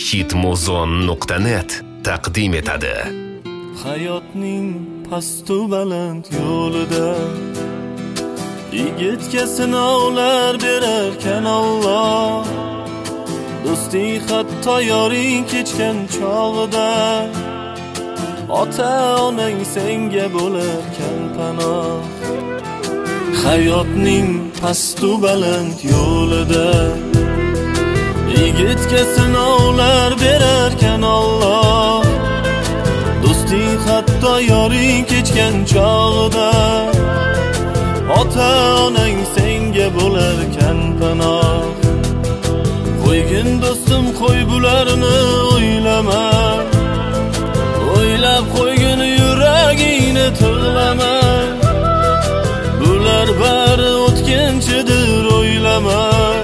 hitmuzon.net taqdim etadi. Hayotning pastu baland yo'lida yigitga sinovlar berarkan Alloh, do'sting hatto yoring kechgan chog'ida ota onang senga bo'larkan panoh. Hayotning pastu baland yo'lida yigitga sinovlar berarkan Alloh, do'sting hatto yoring kechgan chog'ida ota onang senga bo'larkan panoh. Qo'ygin do'stim, qo'y bularni o'ylama, o'ylab qo'ygin yuragingni tig'lama. Bular bari o'tkinchidir, o'ylama.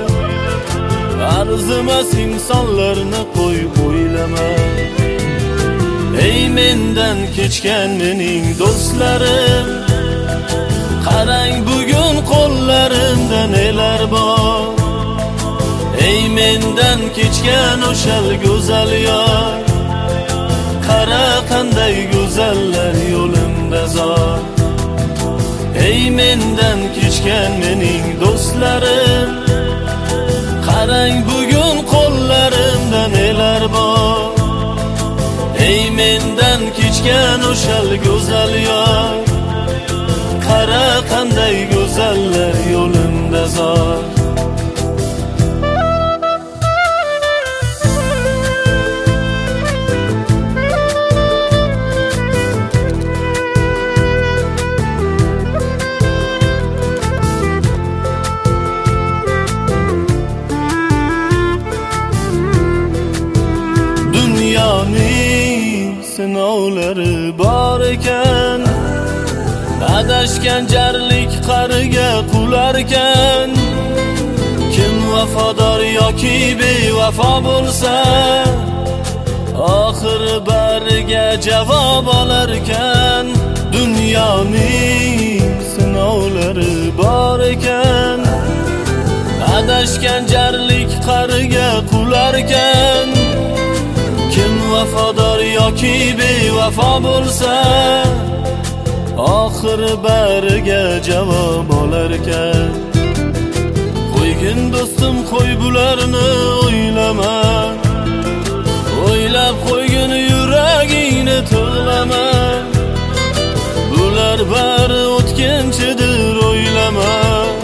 Arzimas insonlarni qo'y o'ylama. Ey mendan kechgan mening do'stlarim, qarang bugun qo'llarimda nelar bor. Ey mendan kechgan o'shal go'zal yor, qara qanday go'zallar yo'limda zor. Ey mendan kechgan mening do'stlarim, qarang bugun qo'llarimda nelar bor. Ey mendan kechgan o'shal go'zal yor, qara qanday go'zallar yo'limda zor. Dunyoning sinovlari bor ekan, adashgan jarlik qariga qularkan. Kim vafodor yoki bevafo bo'lsa, oxiri bariga javob olarkan. Dunyoning sinovlari bor ekan, adashgan jarlik qariga qularkan. Kim vafodor yoki bevafo bo'lsa, oxiri bariga javob olarkan. Qo'ygin do'stim, qo'y bularni o'ylama, o'ylab qo'ygin yuragingni tig'lama. Bular bari o'tkinchidir, o'ylama.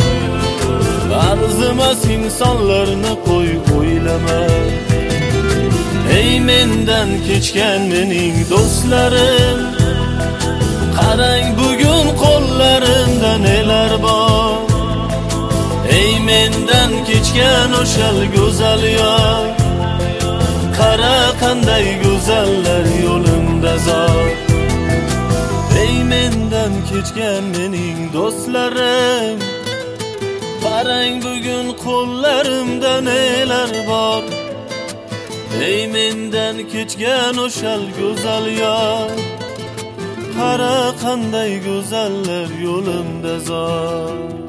Arzimas insonlarni qo'y o'ylama. Ey mendan kechgan mening do'stlarim, qarang bugun qo'llarimda nelar bor. Ey mendan kechgan o'shal go'zal yor, qara qanday go'zallar yo'limda zor. Ey mendan kechgan mening do'stlarim, qarang bugun qo'llarimda nelar bor. Ey mendan kechgan o'shal go'zal yor, qara qanday go'zallar yo'limda zor.